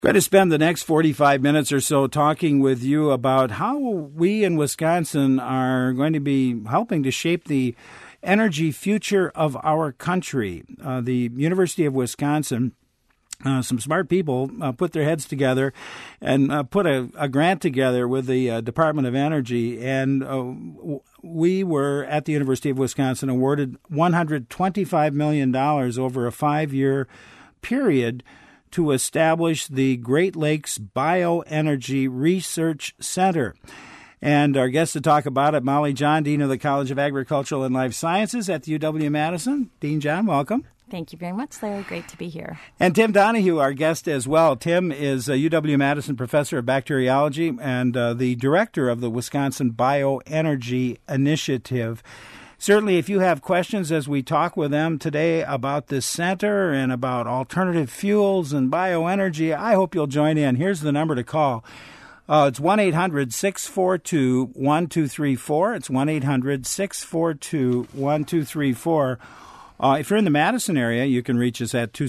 Going to spend the next 45 minutes or so talking with you about how we in Wisconsin are going to be helping to shape the energy future of our country. The University of Wisconsin, some smart people put their heads together and put a grant together with the Department of Energy, and we were at the University of Wisconsin awarded $125 million over a 5-year period to establish the Great Lakes Bioenergy Research Center. And our guest to talk about it, Molly John, Dean of the College of Agricultural and Life Sciences at the UW-Madison. Dean John, welcome. Thank you very much, Larry. Great to be here. And Tim Donahue, our guest as well. Tim is a UW-Madison professor of bacteriology and the director of the Wisconsin Bioenergy Initiative. Certainly, if you have questions as we talk with them today about this center and about alternative fuels and bioenergy, I hope you'll join in. Here's the number to call. It's 1-800-642-1234. It's 1-800-642-1234. If you're in the Madison area, you can reach us at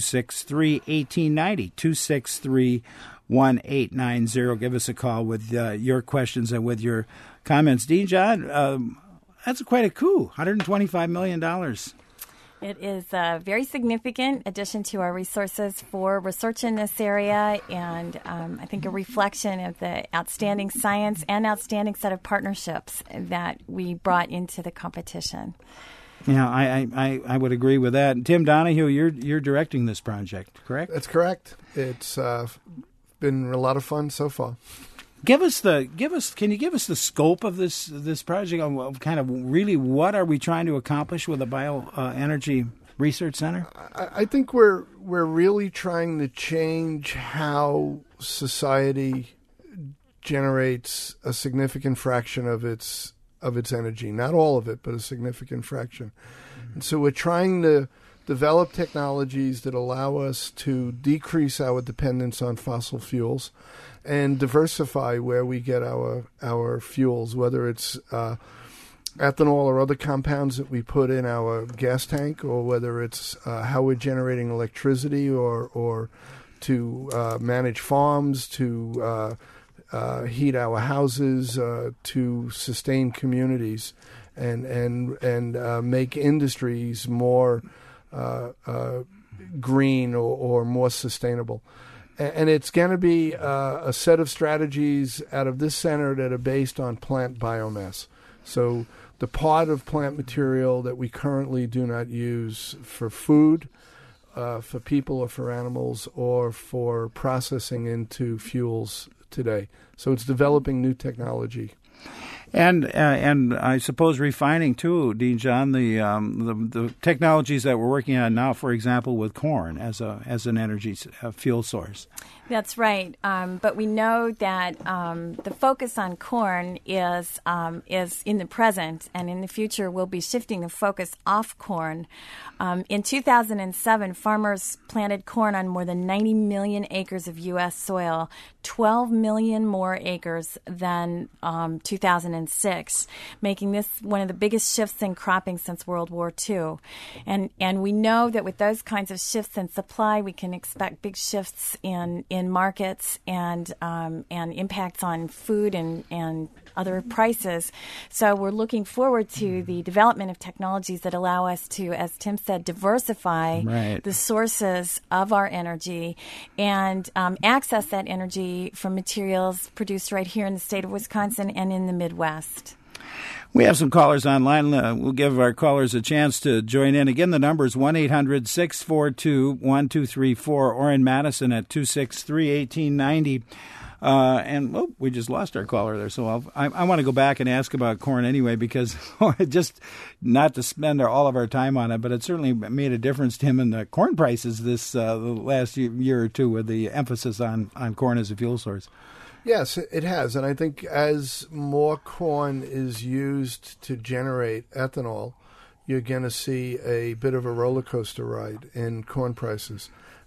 263-1890, 263-1890. Give us a call with your questions and with your comments. Dean John, that's quite a coup, $125 million. It is a very significant addition to our resources for research in this area, and I think a reflection of the outstanding science and outstanding set of partnerships that we brought into the competition. Yeah, I would agree with that. And Tim Donahue, you're directing this project, correct? That's correct. It's been a lot of fun so far. Can you give us the scope of this project? Kind of really, what are we trying to accomplish with the Bioenergy Research Center? I think we're really trying to change how society generates a significant fraction of its energy. Not all of it, but a significant fraction. And so we're trying to develop technologies that allow us to decrease our dependence on fossil fuels and diversify where we get our fuels, whether it's ethanol or other compounds that we put in our gas tank, or whether it's how we're generating electricity or to manage farms, to heat our houses, to sustain communities, and make industries more green or more sustainable. And it's going to be a set of strategies out of this center that are based on plant biomass. So the part of plant material that we currently do not use for food, for people or for animals, or for processing into fuels today. So it's developing new technology. And I suppose refining too, Dean John, the technologies that we're working on now, for example, with corn as an energy fuel source. That's right. But we know that the focus on corn is in the present, and in the future we'll be shifting the focus off corn. In 2007, farmers planted corn on more than 90 million acres of U.S. soil, 12 million more acres than 2006, making this one of the biggest shifts in cropping since World War II. And we know that with those kinds of shifts in supply, we can expect big shifts in markets and impacts on food and other prices. So we're looking forward to the development of technologies that allow us to, as Tim said, diversify the sources of our energy and access that energy from materials produced right here in the state of Wisconsin and in the Midwest. We have some callers online. We'll give our callers a chance to join in. Again, the number is 1-800-642-1234 or in Madison at 263-1890. We just lost our caller there. So I want to go back and ask about corn anyway, because just not to spend all of our time on it, but it certainly made a difference to him in the corn prices this the last year or two with the emphasis on corn as a fuel source. Yes, it has. And I think as more corn is used to generate ethanol, you're going to see a bit of a roller coaster ride in corn prices.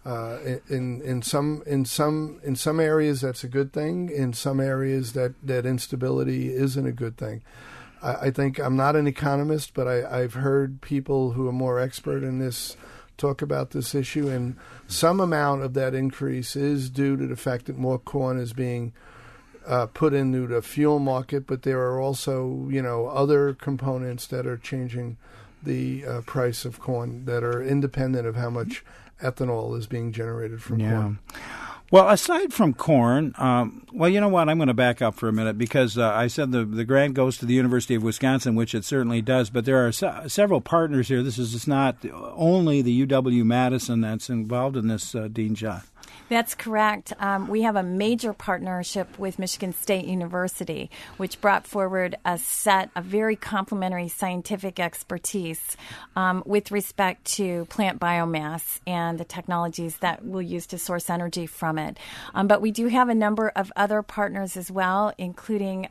In some areas that's a good thing. In some areas that instability isn't a good thing. I think I'm not an economist, but I've heard people who are more expert in this talk about this issue, and some amount of that increase is due to the fact that more corn is being put into the fuel market, but there are also, other components that are changing the price of corn that are independent of how much ethanol is being generated from corn. Well, aside from corn, well, you know what? I'm going to back up for a minute because I said the grant goes to the University of Wisconsin, which it certainly does, but there are several partners here. This is not only the UW-Madison that's involved in this, Dean John. That's correct. We have a major partnership with Michigan State University, which brought forward a set of very complementary scientific expertise with respect to plant biomass and the technologies that we'll use to source energy from it. But we do have a number of other partners as well, including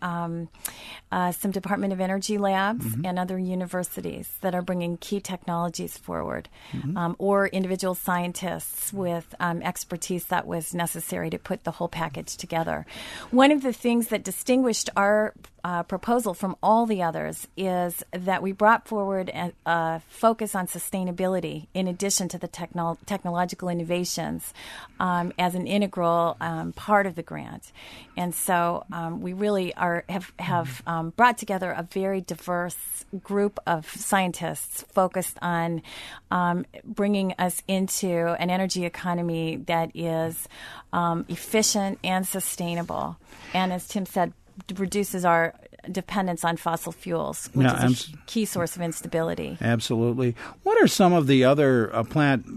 some Department of Energy labs and other universities that are bringing key technologies forward, or individual scientists with expertise that was necessary to put the whole package together. One of the things that distinguished our proposal from all the others is that we brought forward a focus on sustainability in addition to the technological innovations as an integral part of the grant. And so we really have brought together a very diverse group of scientists focused on bringing us into an energy economy that is efficient and sustainable. And as Tim said, reduces our dependence on fossil fuels, which is a key source of instability. Absolutely. What are some of the other plant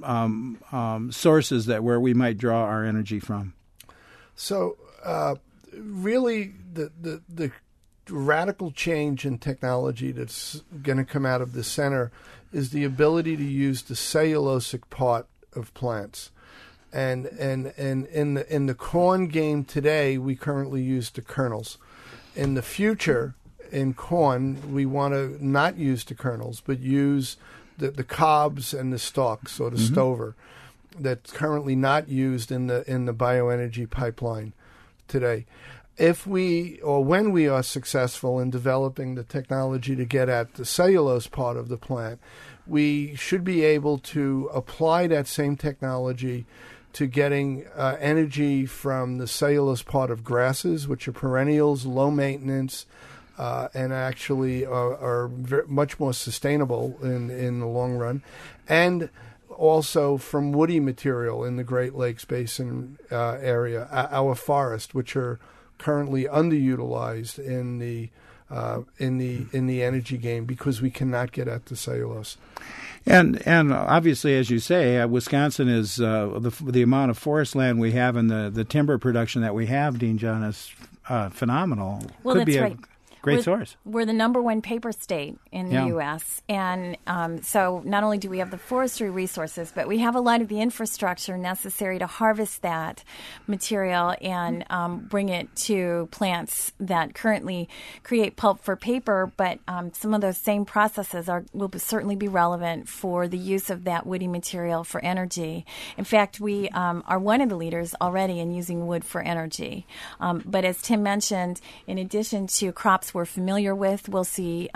sources where we might draw our energy from? So, really, the radical change in technology that's going to come out of the center is the ability to use the cellulosic part of plants. And in the corn game today, we currently use the kernels. In the future, in corn, we want to not use the kernels, but use the cobs and the stalks, or the stover, that's currently not used in the bioenergy pipeline today. When we are successful in developing the technology to get at the cellulose part of the plant, we should be able to apply that same technology to getting energy from the cellulose part of grasses, which are perennials, low maintenance, and actually are much more sustainable in the long run, and also from woody material in the Great Lakes Basin area, our forest, which are currently underutilized in the energy game because we cannot get at the cellulose. And obviously, as you say, Wisconsin is the amount of forest land we have and the timber production that we have, Dean John, is phenomenal. Well, Could that's be right. a great source. We're the number one paper state in the U.S., and so not only do we have the forestry resources, but we have a lot of the infrastructure necessary to harvest that material and bring it to plants that currently create pulp for paper, but some of those same processes will certainly be relevant for the use of that woody material for energy. In fact, we are one of the leaders already in using wood for energy. But as Tim mentioned, in addition to crops we're familiar with, we'll see,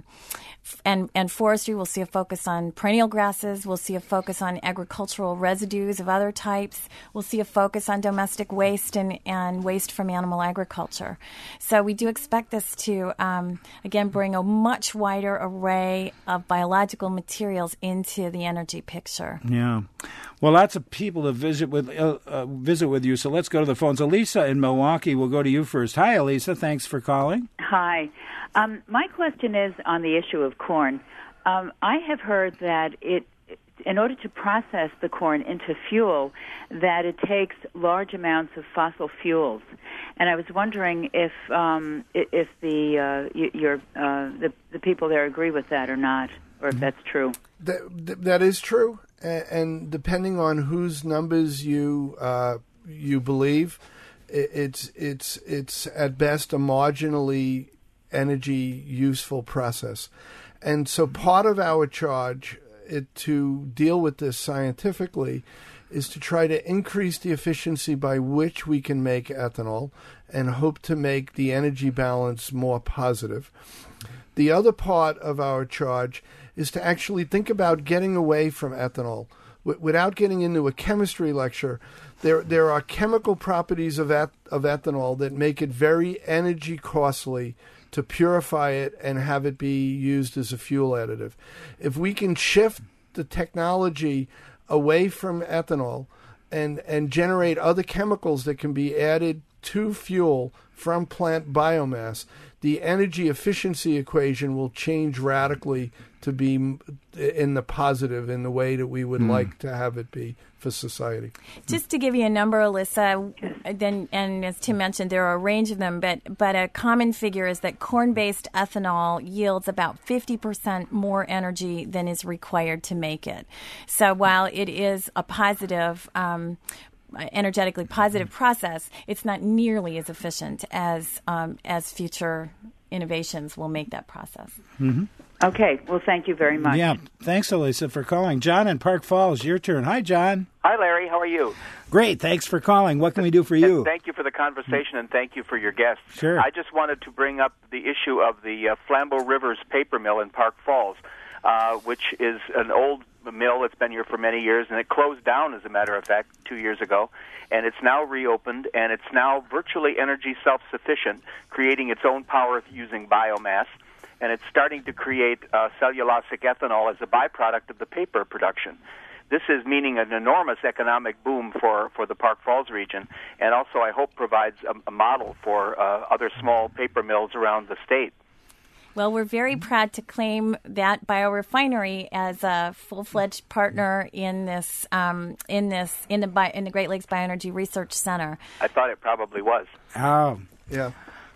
and forestry, we'll see a focus on perennial grasses. We'll see a focus on agricultural residues of other types. We'll see a focus on domestic waste and waste from animal agriculture. So we do expect this to, again, bring a much wider array of biological materials into the energy picture. Yeah. Well, lots of people to visit with you, so let's go to the phones. Elisa in Milwaukee, we'll go to you first. Hi, Elisa. Thanks for calling. Hi. My question is on the issue of corn. I have heard that in order to process the corn into fuel, that it takes large amounts of fossil fuels. And I was wondering if the people there agree with that or not, or if that's true. That is true, and depending on whose numbers you believe, it's at best a marginally energy useful process. And so part of our charge to deal with this scientifically is to try to increase the efficiency by which we can make ethanol and hope to make the energy balance more positive. The other part of our charge is to actually think about getting away from ethanol without getting into a chemistry lecture, there are chemical properties of ethanol that make it very energy costly to purify it and have it be used as a fuel additive. If we can shift the technology away from ethanol and generate other chemicals that can be added to fuel from plant biomass, the energy efficiency equation will change radically to be in the positive, in the way that we would like to have it be for society. Just to give you a number, Alyssa, and as Tim mentioned, there are a range of them, but a common figure is that corn-based ethanol yields about 50% more energy than is required to make it. So while it is a positive energetically positive process, it's not nearly as efficient as future innovations will make that process. Mm-hmm. Okay. Well, thank you very much. Yeah. Thanks, Elisa, for calling. John in Park Falls, your turn. Hi, John. Hi, Larry. How are you? Great. Thanks for calling. What can we do for you? And thank you for the conversation, and thank you for your guests. Sure. I just wanted to bring up the issue of the Flambeau Rivers paper mill in Park Falls, which is an old mill that's been here for many years, and it closed down, as a matter of fact, 2 years ago, and it's now reopened, and it's now virtually energy self-sufficient, creating its own power using biomass, and it's starting to create cellulosic ethanol as a byproduct of the paper production. This is meaning an enormous economic boom for the Park Falls region, and also I hope provides a model for other small paper mills around the state. Well, we're very proud to claim that biorefinery as a full-fledged partner in the Great Lakes Bioenergy Research Center. I thought it probably was. Oh, yeah,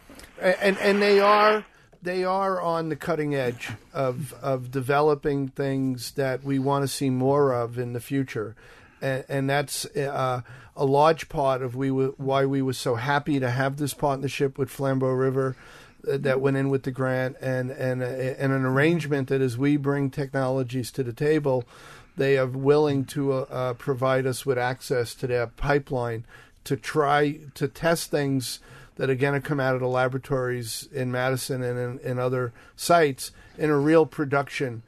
and they are on the cutting edge of developing things that we want to see more of in the future, and that's a large part of why we were so happy to have this partnership with Flambeau River. That went in with the grant and an arrangement that as we bring technologies to the table, they are willing to provide us with access to their pipeline to try to test things that are going to come out of the laboratories in Madison and in other sites in a real production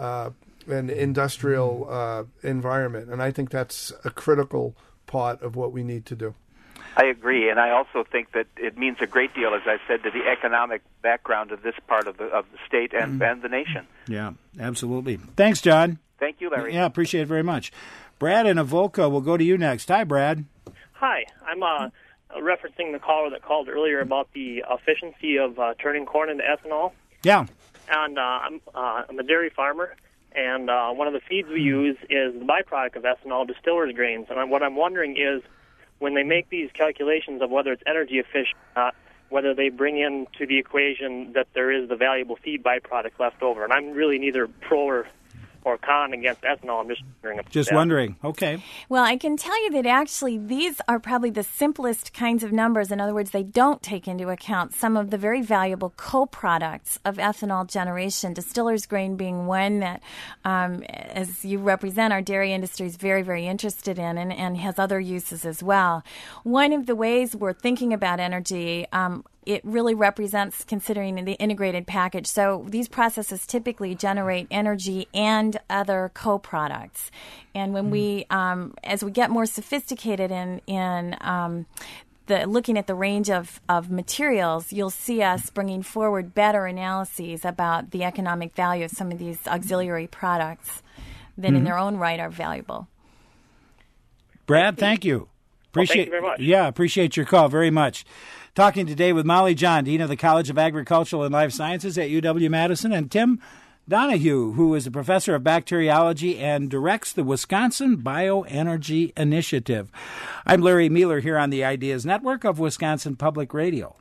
and industrial environment. And I think that's a critical part of what we need to do. I agree, and I also think that it means a great deal, as I said, to the economic background of this part of the state and the nation. Yeah, absolutely. Thanks, John. Thank you, Larry. Yeah, appreciate it very much. Brad in Avoca will go to you next. Hi, Brad. Hi, I'm referencing the caller that called earlier about the efficiency of turning corn into ethanol. Yeah. And I'm a dairy farmer, and one of the feeds we use is the byproduct of ethanol, distillers' grains. And what I'm wondering is, when they make these calculations of whether it's energy efficient or not, whether they bring into the equation that there is the valuable feed byproduct left over. And I'm really neither pro or con against ethanol. I'm just wondering about that. Wondering. Okay. Well, I can tell you that actually these are probably the simplest kinds of numbers. In other words, they don't take into account some of the very valuable co-products of ethanol generation, distillers' grain being one that, as you represent, our dairy industry is very, very interested in and has other uses as well. One of the ways we're thinking about energy, it really represents considering the integrated package. So these processes typically generate energy and other co-products. And when we, as we get more sophisticated in looking at the range of materials, you'll see us bringing forward better analyses about the economic value of some of these auxiliary products that in their own right are valuable. Brad, thank you. Thank you very much. Yeah, appreciate your call very much. Talking today with Molly John, Dean of the College of Agricultural and Life Sciences at UW-Madison, and Tim Donahue, who is a professor of bacteriology and directs the Wisconsin Bioenergy Initiative. I'm Larry Mueller here on the Ideas Network of Wisconsin Public Radio.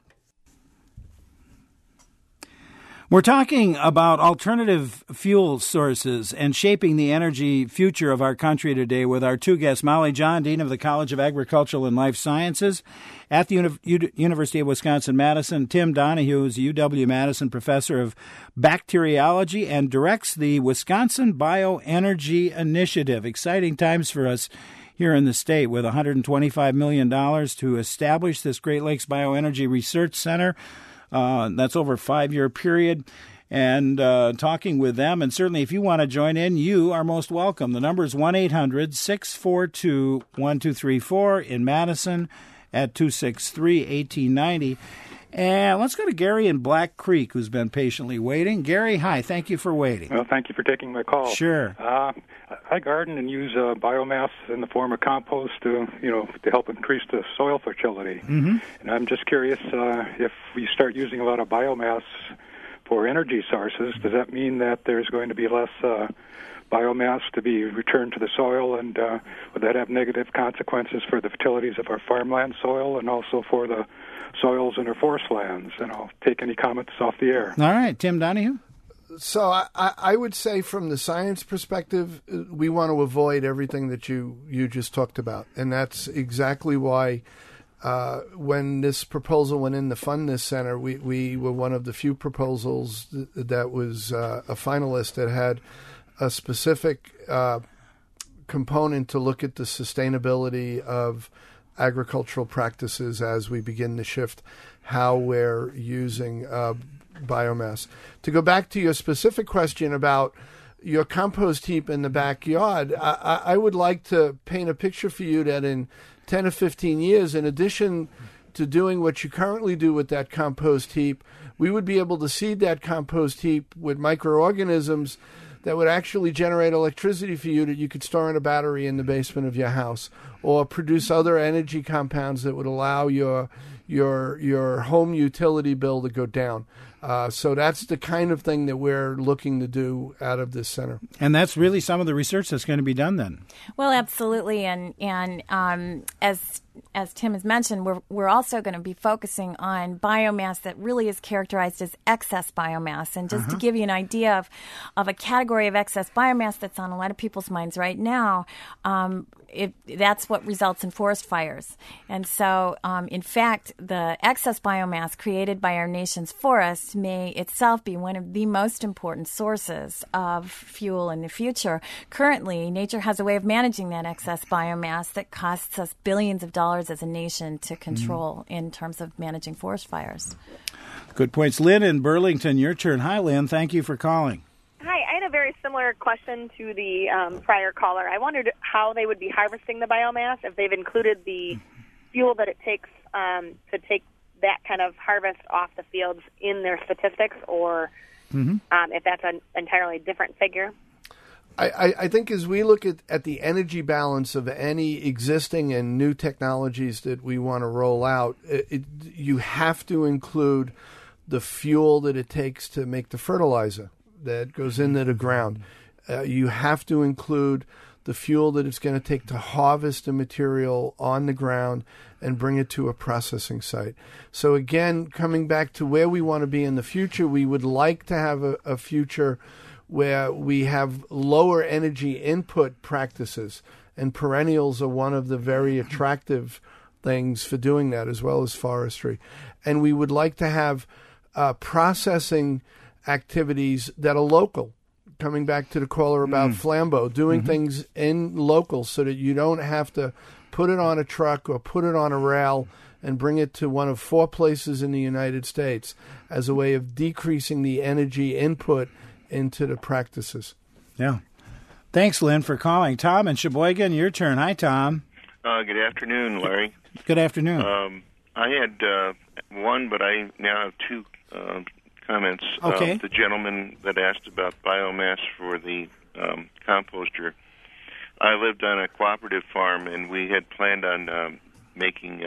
We're talking about alternative fuel sources and shaping the energy future of our country today with our two guests, Molly John, Dean of the College of Agricultural and Life Sciences at the University of Wisconsin-Madison, Tim Donahue, who's a UW-Madison professor of bacteriology and directs the Wisconsin Bioenergy Initiative. Exciting times for us here in the state with $125 million to establish this Great Lakes Bioenergy Research Center. That's over a 5-year period. and talking with them. And certainly if you want to join in, you are most welcome. The number is 1-800-642-1234 in Madison at 263-1890. And let's go to Gary in Black Creek, who's been patiently waiting. Gary, hi. Thank you for waiting. Well, thank you for taking my call. Sure. I garden and use biomass in the form of compost to help increase the soil fertility. Mm-hmm. And I'm just curious, if we start using a lot of biomass for energy sources, does that mean that there's going to be less biomass to be returned to the soil, and would that have negative consequences for the fertilities of our farmland soil and also for the soils in our forest lands? And I'll take any comments off the air. All right, Tim Donahue. So I would say from the science perspective, we want to avoid everything that you just talked about. And that's exactly why when this proposal went in to fund this center, we were one of the few proposals that was a finalist that had a specific component to look at the sustainability of agricultural practices as we begin to shift how we're using biomass. To go back to your specific question about your compost heap in the backyard, I would like to paint a picture for you that in 10 or 15 years, in addition to doing what you currently do with that compost heap, we would be able to seed that compost heap with microorganisms that would actually generate electricity for you that you could store in a battery in the basement of your house, or produce other energy compounds that would allow your home utility bill to go down. So that's the kind of thing that we're looking to do out of this center. And that's really some of the research that's going to be done then. Well, absolutely. And as Tim has mentioned, we're also going to be focusing on biomass that really is characterized as excess biomass. And just to give you an idea of a category of excess biomass that's on a lot of people's minds right now, that's what results in forest fires. And so, in fact, the excess biomass created by our nation's forests may itself be one of the most important sources of fuel in the future. Currently, nature has a way of managing that excess biomass that costs us billions of dollars as a nation to control in terms of managing forest fires. Good points. Lynn in Burlington, your turn. Hi, Lynn. Thank you for calling. Hi, I had a very similar question to the prior caller. I wondered how they would be harvesting the biomass, if they've included the fuel that it takes to take that kind of harvest off the fields in their statistics, or if that's an entirely different figure. I think as we look at the energy balance of any existing and new technologies that we want to roll out, you have to include the fuel that it takes to make the fertilizer that goes into the ground. You have to include the fuel that it's going to take to harvest the material on the ground and bring it to a processing site. So again, coming back to where we want to be in the future, we would like to have a future where we have lower energy input practices, and perennials are one of the very attractive things for doing that, as well as forestry. And we would like to have processing activities that are local. Coming back to the caller about Flambeau, doing things in local so that you don't have to put it on a truck or put it on a rail and bring it to one of 4 places in the United States as a way of decreasing the energy input into the practices. Yeah. Thanks, Lynn, for calling. Tom in Sheboygan, your turn. Hi, Tom. Good afternoon, Larry. Good afternoon. I had one, but I now have 2 comments. Okay. The gentleman that asked about biomass for the composter. I lived on a cooperative farm, and we had planned on making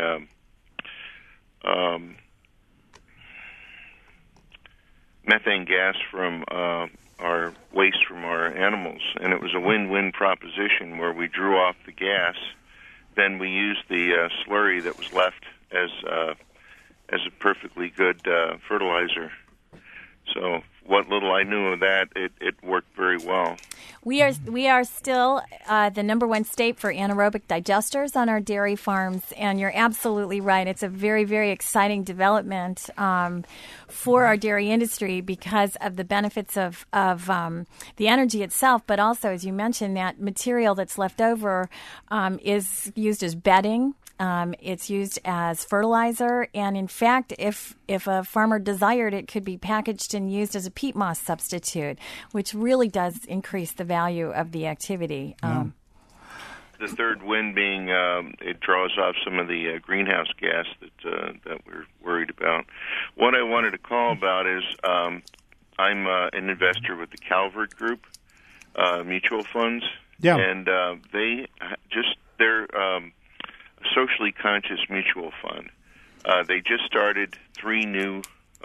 methane gas from our waste from our animals, and it was a win-win proposition where we drew off the gas, then we used the slurry that was left as a perfectly good fertilizer. So what little I knew of that, it worked very well. We are still the number 1 state for anaerobic digesters on our dairy farms, and you're absolutely right. It's a very, very exciting development for our dairy industry because of the benefits of the energy itself, but also, as you mentioned, that material that's left over is used as bedding. It's used as fertilizer, and in fact, if a farmer desired, it could be packaged and used as a peat moss substitute, which really does increase the value of the activity. The third wind being it draws off some of the greenhouse gas that we're worried about. What I wanted to call about is I'm an investor with the Calvert Group mutual funds, and they're a socially conscious mutual fund. They just started 3 new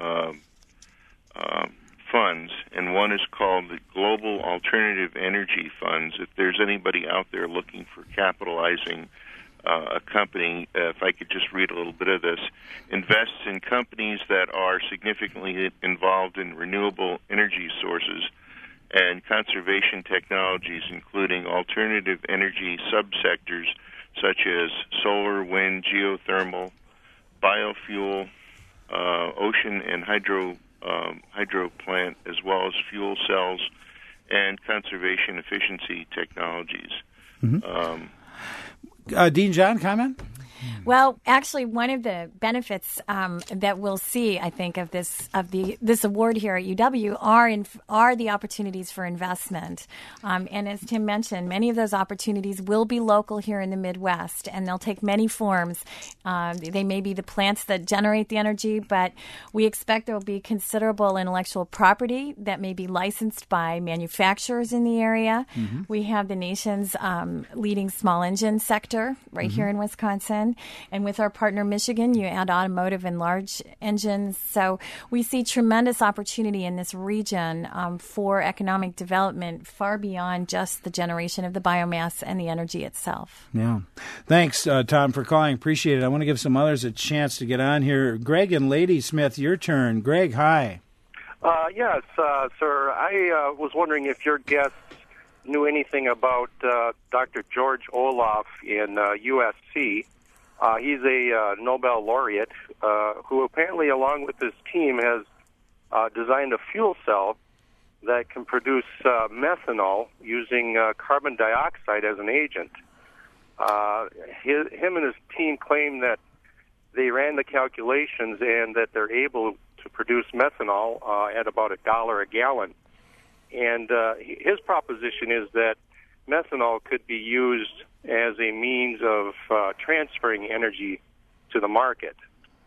funds, and one is called the Global Alternative Energy Funds. If there's anybody out there looking for capitalizing a company, if I could just read a little bit of this, invests in companies that are significantly involved in renewable energy sources and conservation technologies, including alternative energy subsectors such as solar, wind, geothermal, biofuel, ocean and hydro plant, as well as fuel cells and conservation efficiency technologies. Dean John, comment? Well, actually, one of the benefits that we'll see, I think, of this award here at UW are the opportunities for investment. And as Tim mentioned, many of those opportunities will be local here in the Midwest, and they'll take many forms. They may be the plants that generate the energy, but we expect there will be considerable intellectual property that may be licensed by manufacturers in the area. We have the nation's leading small engine sector right here in Wisconsin. And with our partner Michigan, you add automotive and large engines. So we see tremendous opportunity in this region for economic development far beyond just the generation of the biomass and the energy itself. Yeah. Thanks, Tom, for calling. Appreciate it. I want to give some others a chance to get on here. Greg and Ladysmith, your turn. Greg, hi. Yes, sir. I was wondering if your guests knew anything about Dr. George Olaf in USC. He's a Nobel laureate who apparently, along with his team, has designed a fuel cell that can produce methanol using carbon dioxide as an agent. Him and his team claim that they ran the calculations and that they're able to produce methanol at about $1 a gallon. And his proposition is that methanol could be used as a means of transferring energy to the market.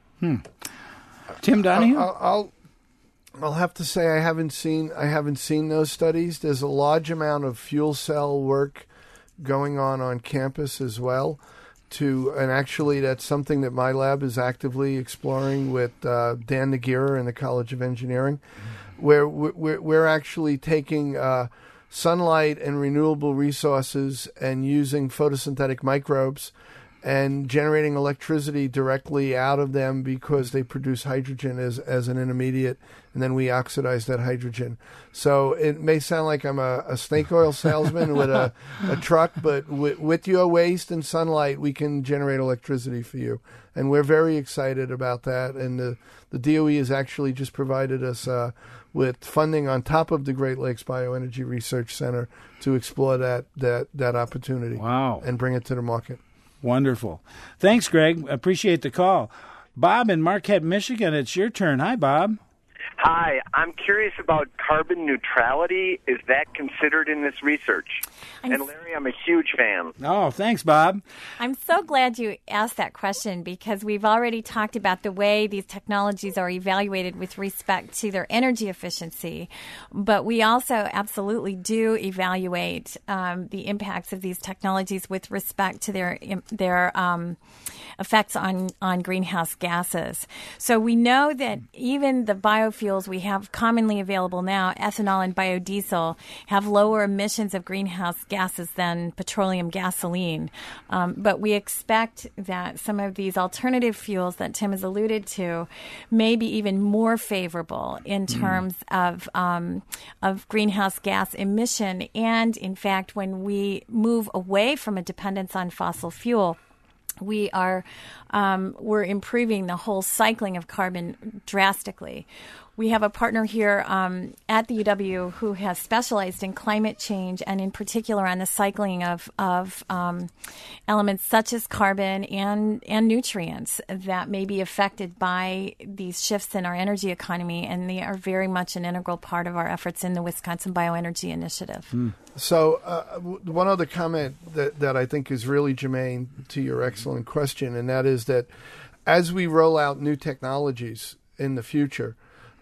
Tim Donahue? I'll have to say I haven't seen those studies. There's a large amount of fuel cell work going on campus as well. And actually, that's something that my lab is actively exploring with Dan Nagira in the College of Engineering, where we're actually taking sunlight and renewable resources and using photosynthetic microbes and generating electricity directly out of them because they produce hydrogen as an intermediate, and then we oxidize that hydrogen. So it may sound like I'm a snake oil salesman with a truck, but with your waste and sunlight, we can generate electricity for you. And we're very excited about that. And the DOE has actually just provided us with funding on top of the Great Lakes Bioenergy Research Center to explore that opportunity. Wow. And bring it to the market. Wonderful. Thanks, Greg. Appreciate the call. Bob in Marquette, Michigan, it's your turn. Hi, Bob. Hi. I'm curious about carbon neutrality. Is that considered in this research? And Larry, I'm a huge fan. Oh, thanks, Bob. I'm so glad you asked that question because we've already talked about the way these technologies are evaluated with respect to their energy efficiency, but we also absolutely do evaluate the impacts of these technologies with respect to their effects on greenhouse gases. So we know that even the biofuels we have commonly available now, ethanol and biodiesel, have lower emissions of greenhouse gases than petroleum gasoline. But we expect that some of these alternative fuels that Tim has alluded to may be even more favorable in terms of greenhouse gas emission. And in fact, when we move away from a dependence on fossil fuel, we're improving the whole cycling of carbon drastically. We have a partner here at the UW who has specialized in climate change and in particular on the cycling of elements such as carbon and nutrients that may be affected by these shifts in our energy economy, and they are very much an integral part of our efforts in the Wisconsin Bioenergy Initiative. So one other comment that I think is really germane to your excellent question, and that is that as we roll out new technologies in the future,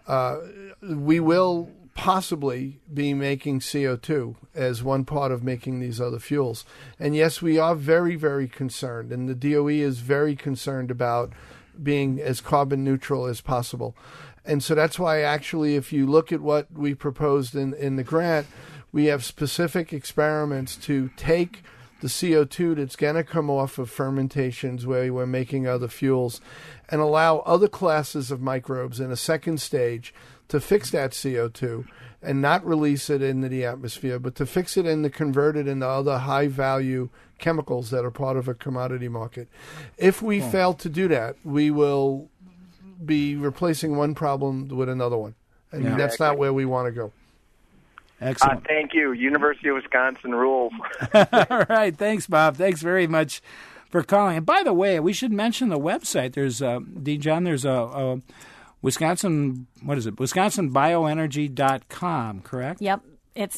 we will possibly be making CO2 as one part of making these other fuels. And yes, we are very, very concerned, and the DOE is very concerned about being as carbon neutral as possible. And so that's why actually if you look at what we proposed in the grant, we have specific experiments to take the CO2 that's going to come off of fermentations where we're making other fuels and allow other classes of microbes in a second stage to fix that CO2 and not release it into the atmosphere, but to fix it and to convert it into other high-value chemicals that are part of a commodity market. If we fail to do that, we will be replacing one problem with another one, and that's not where we want to go. Excellent. Thank you. University of Wisconsin rules. All right. Thanks, Bob. Thanks very much for calling. And by the way, we should mention the website. There's, Dean John, there's a Wisconsin, what is it? WisconsinBioenergy.com, correct? Yep. It's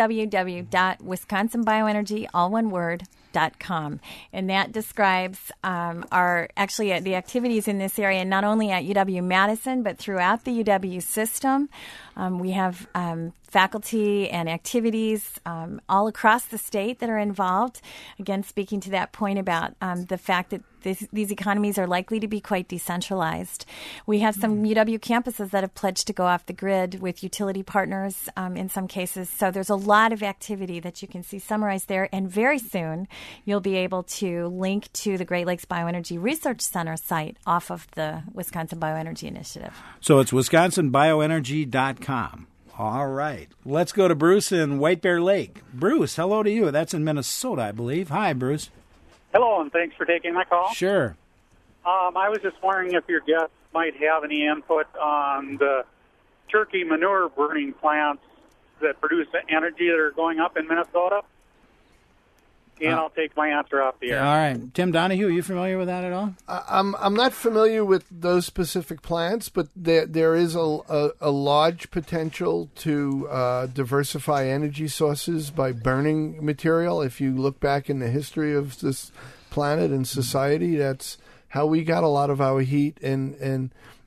www.wisconsinbioenergy, all one word, .com, and that describes the activities in this area, not only at UW-Madison, but throughout the UW system. We have faculty and activities all across the state that are involved. Again, speaking to that point about the fact that these economies are likely to be quite decentralized. We have some UW campuses that have pledged to go off the grid with utility partners in some cases. So there's a lot of activity that you can see summarized there. And very soon, you'll be able to link to the Great Lakes Bioenergy Research Center site off of the Wisconsin Bioenergy Initiative. So it's wisconsinbioenergy.com. All right. Let's go to Bruce in White Bear Lake. Bruce, hello to you. That's in Minnesota, I believe. Hi, Bruce. Hello, and thanks for taking my call. Sure. I was just wondering if your guests might have any input on the turkey manure burning plants that produce energy that are going up in Minnesota. And I'll take my answer off the air. All right. Tim Donahue, are you familiar with that at all? I'm not familiar with those specific plants, but there is a large potential to diversify energy sources by burning material. If you look back in the history of this planet and society, that's how we got a lot of our heat and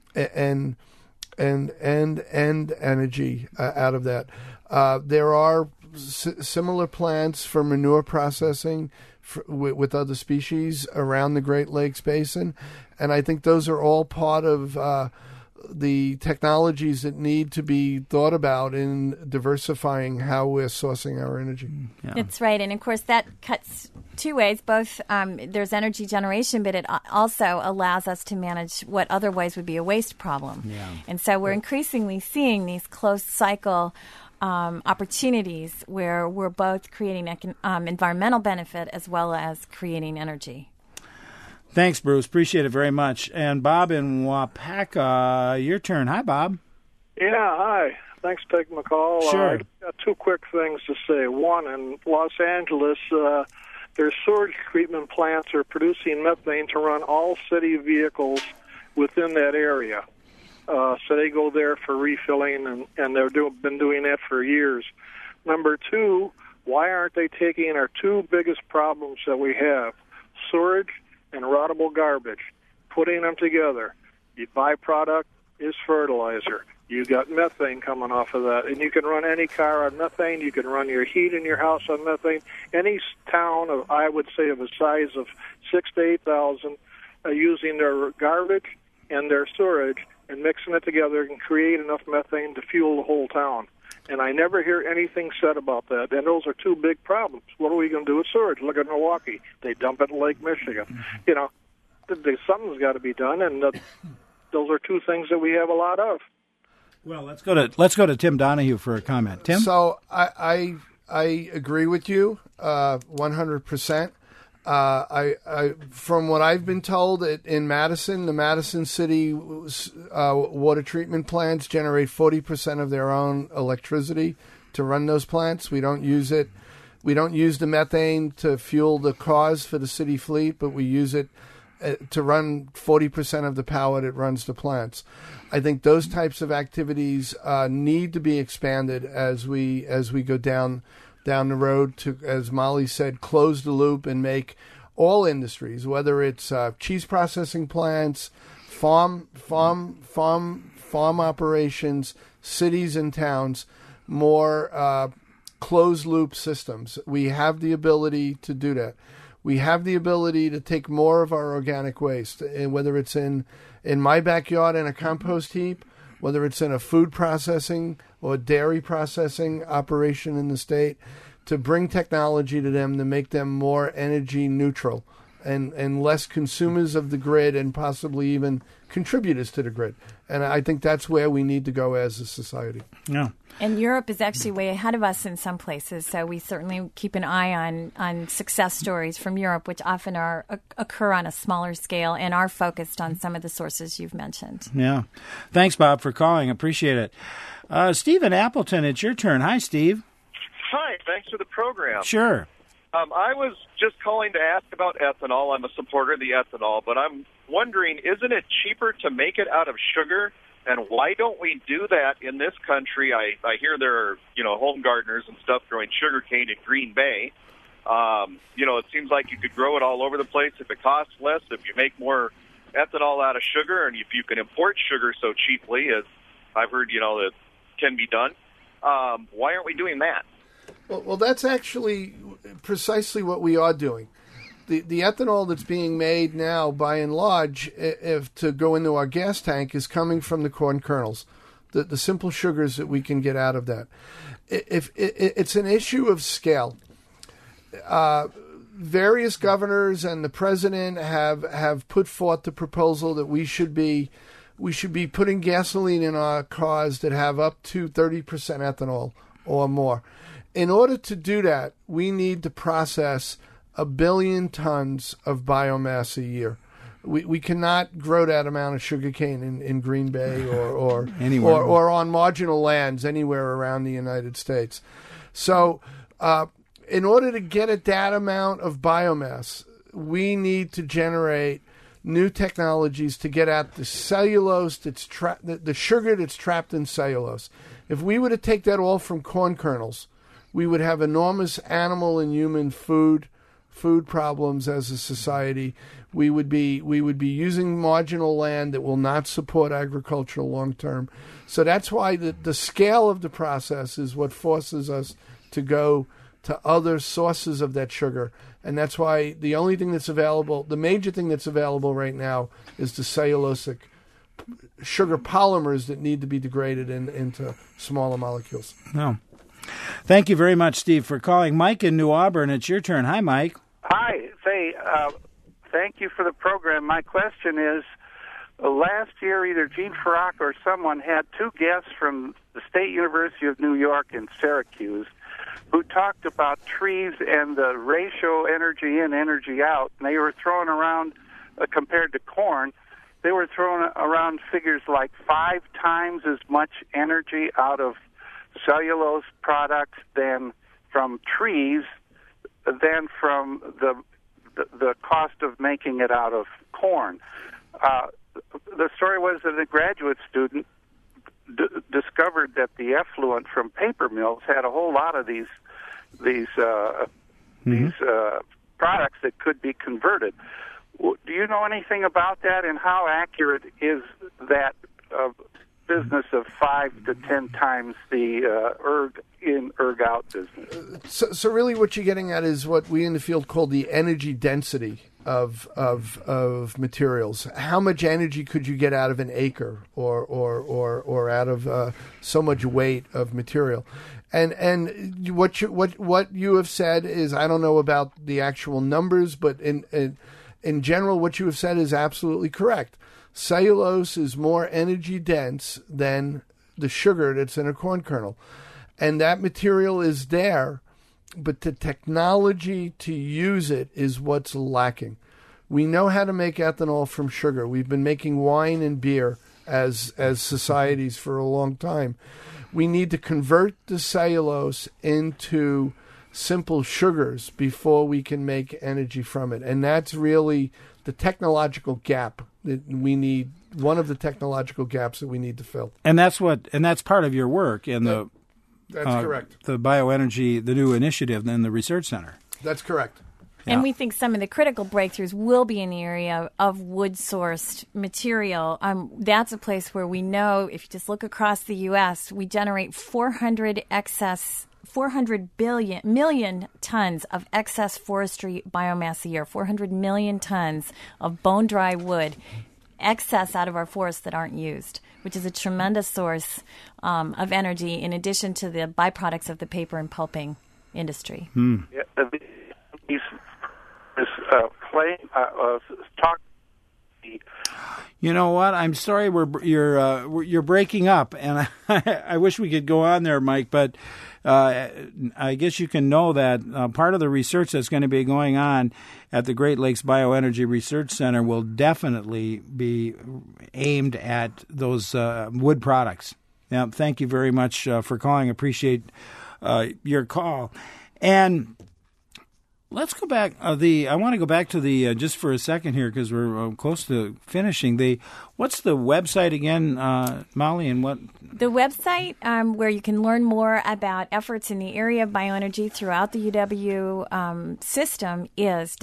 energy out of that. There are similar plants for manure processing with other species around the Great Lakes Basin, and I think those are all part of the technologies that need to be thought about in diversifying how we're sourcing our energy. Yeah. That's right, and of course that cuts two ways. Both there's energy generation, but it also allows us to manage what otherwise would be a waste problem. Yeah. And so we're increasingly seeing these closed cycle opportunities where we're both creating environmental benefit as well as creating energy. Thanks, Bruce. Appreciate it very much. And Bob in Wapaka, your turn. Hi, Bob. Yeah, hi. Thanks for taking my call. Sure. I've got two quick things to say. One, in Los Angeles, their sewage treatment plants are producing methane to run all city vehicles within that area. So they go there for refilling, and they've been doing that for years. Number two, why aren't they taking our two biggest problems that we have, sewage and rottable garbage, putting them together? The byproduct is fertilizer. You got methane coming off of that, and you can run any car on methane. You can run your heat in your house on methane. Any town of, I would say, of a size of 6,000 to 8,000 are using their garbage and their sewage and mixing it together and create enough methane to fuel the whole town. And I never hear anything said about that. And those are two big problems. What are we going to do with sewage? Look at Milwaukee. They dump it in Lake Michigan. You know, something's got to be done, and those are two things that we have a lot of. Well, let's go to Tim Donahue for a comment. Tim? So I agree with you 100%. From what I've been told, in Madison, the Madison City water treatment plants generate 40% of their own electricity to run those plants. We don't use it. We don't use the methane to fuel the cars for the city fleet, but we use it to run 40% of the power that runs the plants. I think those types of activities need to be expanded as we go down the road to, as Molly said, close the loop and make all industries, whether it's cheese processing plants, farm operations, cities and towns, more closed loop systems. We have the ability to do that. We have the ability to take more of our organic waste, and whether it's in my backyard in a compost heap, whether it's in a food processing or dairy processing operation in the state, to bring technology to them to make them more energy neutral and less consumers of the grid and possibly even contributors to the grid. And I think that's where we need to go as a society. Yeah. And Europe is actually way ahead of us in some places, so we certainly keep an eye on success stories from Europe, which often occur on a smaller scale and are focused on some of the sources you've mentioned. Yeah. Thanks, Bob, for calling. Appreciate it. Stephen Appleton, it's your turn. Hi, Steve. Hi, thanks for the program. Sure. I was just calling to ask about ethanol. I'm a supporter of the ethanol, but I'm wondering, isn't it cheaper to make it out of sugar? And why don't we do that in this country? I hear there are, home gardeners and stuff growing sugarcane in Green Bay. It seems like you could grow it all over the place if it costs less, if you make more ethanol out of sugar, and if you can import sugar so cheaply, as I've heard, that can be done. Why aren't we doing that? Well, that's actually precisely what we are doing. The ethanol that's being made now, by and large, if to go into our gas tank, is coming from the corn kernels, the simple sugars that we can get out of that. If it's an issue of scale. Various governors and the president have put forth the proposal that we should be putting gasoline in our cars that have up to 30% ethanol or more. In order to do that, we need to process 1 billion tons of biomass a year. We cannot grow that amount of sugarcane in Green Bay or anywhere or on marginal lands anywhere around the United States. So, in order to get at that amount of biomass, we need to generate new technologies to get at the cellulose that's the sugar that's trapped in cellulose. If we were to take that all from corn kernels, we would have enormous animal and human food problems as a society. We would be using marginal land that will not support agriculture long term. So that's why the scale of the process is what forces us to go to other sources of that sugar. And that's why the only thing that's available, the major thing that's available right now, is the cellulosic sugar polymers that need to be degraded into smaller molecules. No. Thank you very much, Steve, for calling. Mike in New Auburn, it's your turn. Hi, Mike. Hi. Thank you for the program. My question is, last year either Gene Farrak or someone had two guests from the State University of New York in Syracuse who talked about trees and the ratio energy in, energy out, and they were throwing around, compared to corn, they were throwing around figures like 5 times as much energy out of cellulose products than from trees than from the cost of making it out of corn. The story was that a graduate student discovered that the effluent from paper mills had a whole lot of these products that could be converted. Do you know anything about that, and how accurate is that business of 5 to 10 times the erg in, erg out business? So really what you're getting at is what we in the field call the energy density of materials. How much energy could you get out of an acre or out of so much weight of material? And what you have said is, I don't know about the actual numbers, but in general what you have said is absolutely correct. Cellulose is more energy dense than the sugar that's in a corn kernel. And that material is there but the technology to use it is what's lacking. We know how to make ethanol from sugar. We've been making wine and beer as societies for a long time. We need to convert the cellulose into simple sugars before we can make energy from it. And that's really the technological gap that we need, one of the technological gaps that we need to fill. And that's part of your work in that's correct. The bioenergy, the new initiative in the Research Center. That's correct. And we think some of the critical breakthroughs will be in the area of wood-sourced material. That's a place where we know, if you just look across the U.S., we generate 400 million tons of excess forestry biomass a year, 400 million tons of bone-dry wood, excess out of our forests that aren't used, which is a tremendous source of energy in addition to the byproducts of the paper and pulping industry. You know what? I'm sorry, you're breaking up, and I wish we could go on there, Mike. But I guess you can know that part of the research that's going to be going on at the Great Lakes Bioenergy Research Center will definitely be aimed at those wood products. Now, thank you very much for calling. Appreciate your call. And let's go back. I want to go back to the just for a second here because we're close to finishing. What's the website again, Molly? And what the website where you can learn more about efforts in the area of bioenergy throughout the UW system is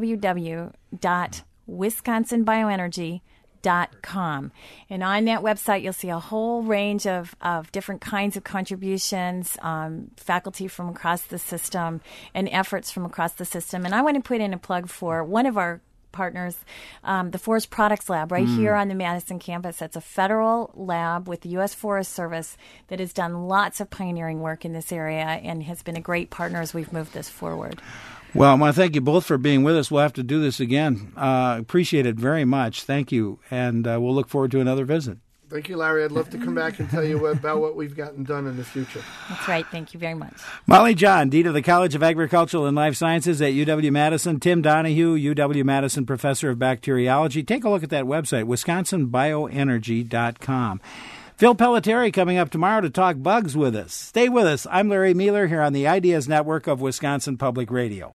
www.wisconsinbioenergy.com. And on that website, you'll see a whole range of different kinds of contributions, faculty from across the system, and efforts from across the system. And I want to put in a plug for one of our partners, the Forest Products Lab right here on the Madison campus. That's a federal lab with the U.S. Forest Service that has done lots of pioneering work in this area and has been a great partner as we've moved this forward. Well, I want to thank you both for being with us. We'll have to do this again. Appreciate it very much. Thank you. And we'll look forward to another visit. Thank you, Larry. I'd love to come back and tell you about what we've gotten done in the future. That's right. Thank you very much. Molly John, Dean of the College of Agricultural and Life Sciences at UW-Madison. Tim Donahue, UW-Madison Professor of Bacteriology. Take a look at that website, wisconsinbioenergy.com. Phil Pelletieri coming up tomorrow to talk bugs with us. Stay with us. I'm Larry Mueller here on the Ideas Network of Wisconsin Public Radio.